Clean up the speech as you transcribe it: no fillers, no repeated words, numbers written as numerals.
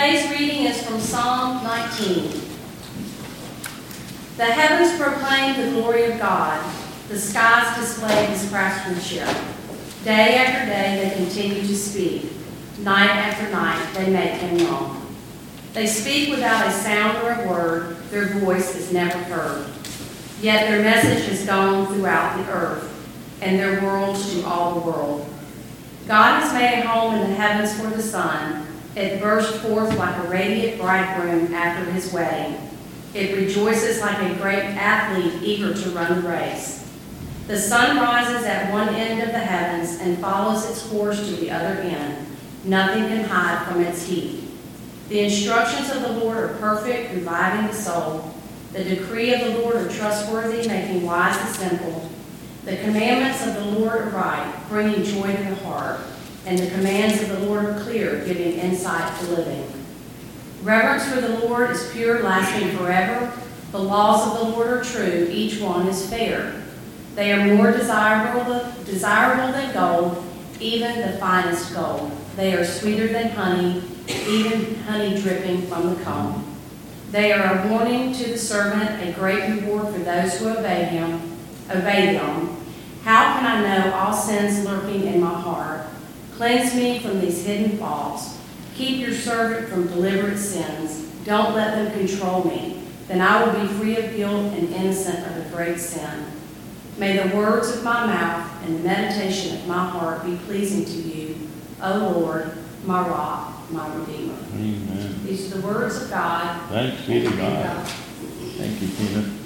Today's reading is from Psalm 19. The heavens proclaim the glory of God. The skies display his craftsmanship. Day after day they continue to speak. Night after night they make him known. They speak without a sound or a word. Their voice is never heard. Yet their message has gone throughout the earth, and their words to all the world. God has made a home in the heavens for the sun. It burst forth like a radiant bridegroom after his wedding. It rejoices like a great athlete eager to run the race. The sun rises at one end of the heavens and follows its course to the other end. Nothing can hide from its heat. The instructions of the Lord are perfect, reviving the soul. The decree of the Lord are trustworthy, making wise the simple. The commandments of the Lord are right, bringing joy to the heart. And the commands of the Lord are clear, giving insight to living. Reverence for the Lord is pure, lasting forever. The laws of the Lord are true, each one is fair. They are more desirable than gold, even the finest gold. They are sweeter than honey, even honey dripping from the comb. They are a warning to the servant, a great reward for those who obey them. How can I know all sins lurking in my heart? Cleanse me from these hidden faults. Keep your servant from deliberate sins. Don't let them control me. Then I will be free of guilt and innocent of a great sin. May the words of my mouth and the meditation of my heart be pleasing to you, O Lord, my rock, my redeemer. Amen. These are the words of God. Thanks be to God. Thank you, Tina.